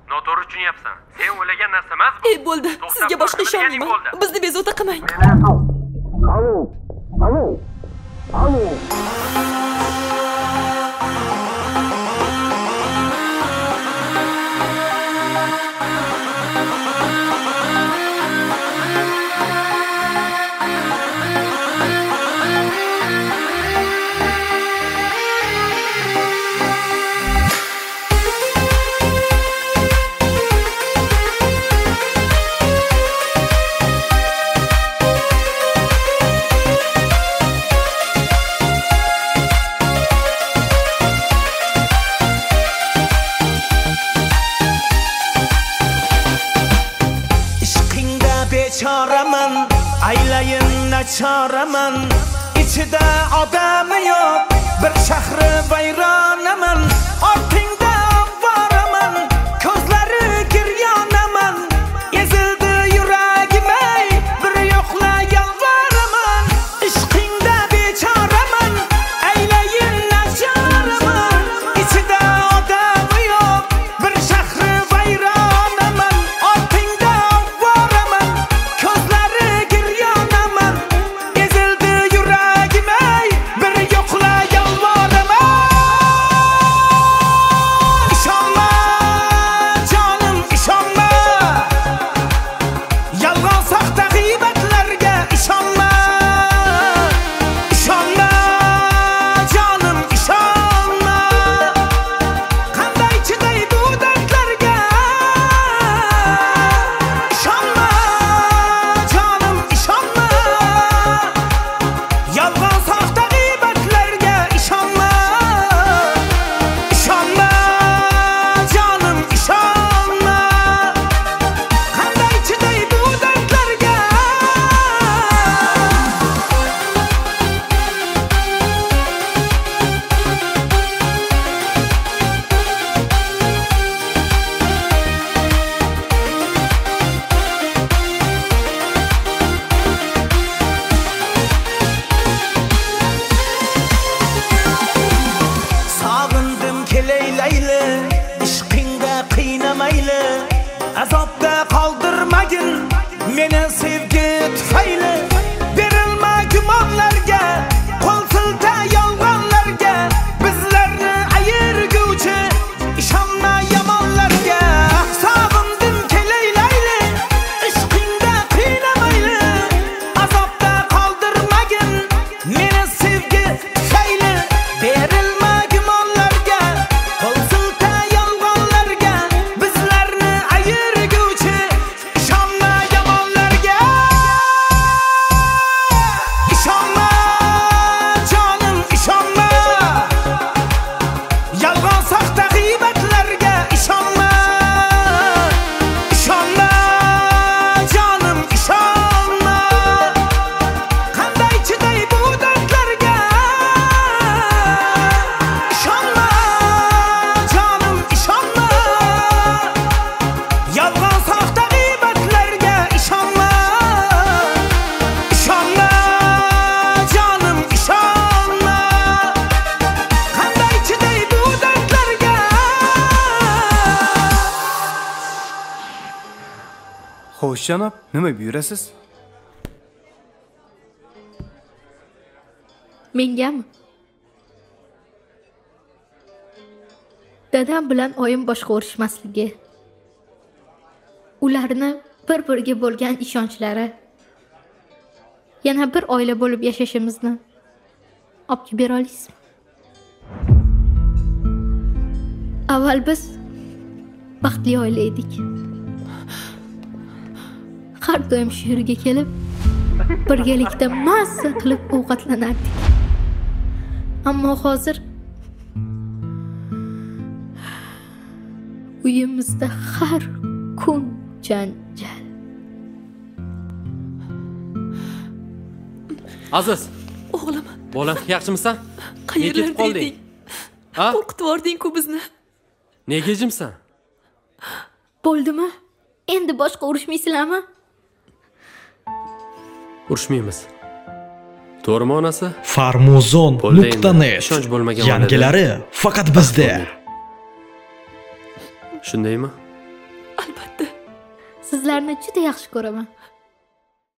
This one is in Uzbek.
Noto'g'ri tushunyapsan. Sen o'ylagan narsa emas bu. Bo'ldi. Sizga boshqa ishonmayman. Bizni bezovta qilmang. Alo. Çaraman, aylayın çaraman, içide adamı yok, bir şehri vayranaman, ortingda varaman, közleri giryanaman, ezildi yüreğime, bir yokla yalvaraman, işkinde beçaraman, aylayın çaraman, içide adamı yok, bir şehri vayranaman, ortingda varaman. Közleri giryanaman, ezildi yüreğime, bir yokla yalvaraman. İşanma canım, işanma, yalgan sahte gıybetlerge işanma. İşanma canım, işanma, kanday çiday bu dertlerge işanma. Canım işanma, yalgan sahte gıybetlerge işanma. İşanma canım, işanma, kanday çiday bu dertlerge. Sağındım keleyleyle, işkinde kıynamayla, azapta kaldırmayın meni sevgi tüfeyle. Verilme gümanlarga, kol silta yolg'onlarga, bizlarni ayirguvchi ishonma yomonlarga. Sog'indim keleylayli, ishqingda qiynamayli, azobda qoldirmagin meni sevgi tufayli. Berilma gumonlarga, qo'l silta yolg'onlarga, bizlarni ayirguvchi ishonma yomonlarga. İşanma canım, işanma, yalgan sahte gıybetlerge işanma. İşanma canım, işanma, kanday çiday bu dertlerge işanma. Canım işanma, yalgan sahte gıybetlerge işanma. İşanma canım, işanma, kanday çiday bu dertlerge. Xo'sh janob, nima buyurasiz? Mengami? Dadam bilan oyim boshqa urushmasligi, ularni bir-biriga bo'lgan ishonchlari, yana bir oila bo'lib yashashimizni olib kelib bera olasizmi? Avval biz baxtli oila edik. Har doim shu yerga kelib, birgalikda mazza qilib ovqatlanardik. Ammo hozir uyimizda har kun janjal. Aziz, O'g'lim, bolam, yaxshimisan? qayerlarda qolding? eding? Ha? Qo'rqitib yubording-ku bizni. Nega jimsan? Bo'ldimi? Endi boshqa urushmaysizlarmi? Urushmaymiz. To'g'rimi onasi? Farmuzon.net Ishonch bo'lmagan yangilari faqat bizda. Shundaymi? albatta. Sizlarni juda yaxshi ko'raman.